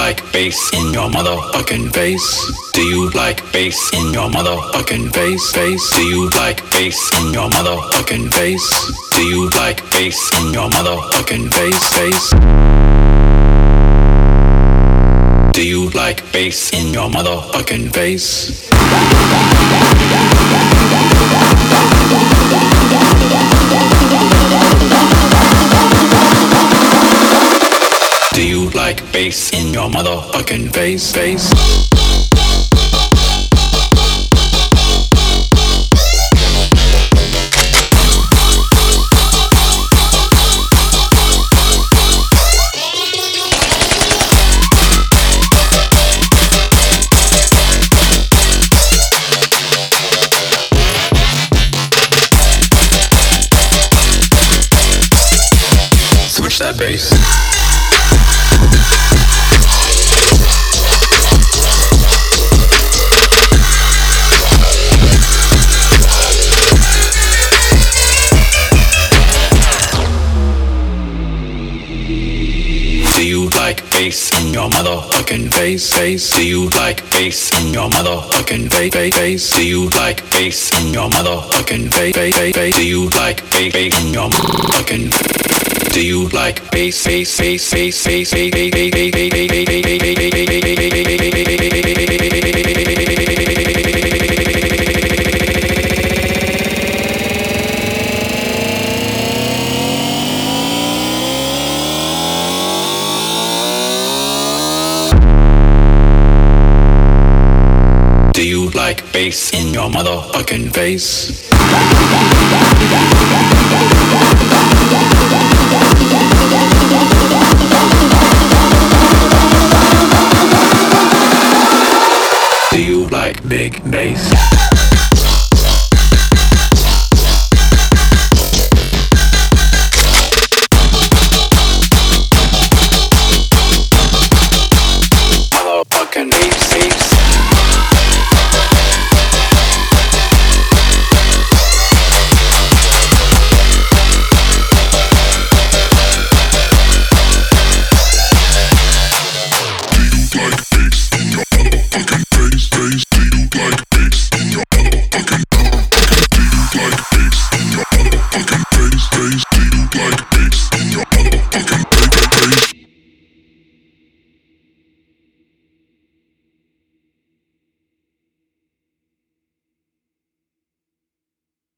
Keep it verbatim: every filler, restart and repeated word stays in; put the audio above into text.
like bass in your motherfucking face? Do you like bass in your motherfucking face? Face? Do you like bass in your motherfucking face? Do you like bass in your motherfucking face? Face? Do you like bass in your motherfucking face? Do you like bass in your motherfucking face? Face? Switch that bass. Do you like bass in your motherfucking face? Face? Do you like bass in your motherfucking face? Face? Do you like bass in your motherfucking face? Face? Do you like bass in your motherfucking face? Do you like bass, bass, bass, bass, bass, bass, bass, bass, Do you like bass in your motherfucking face?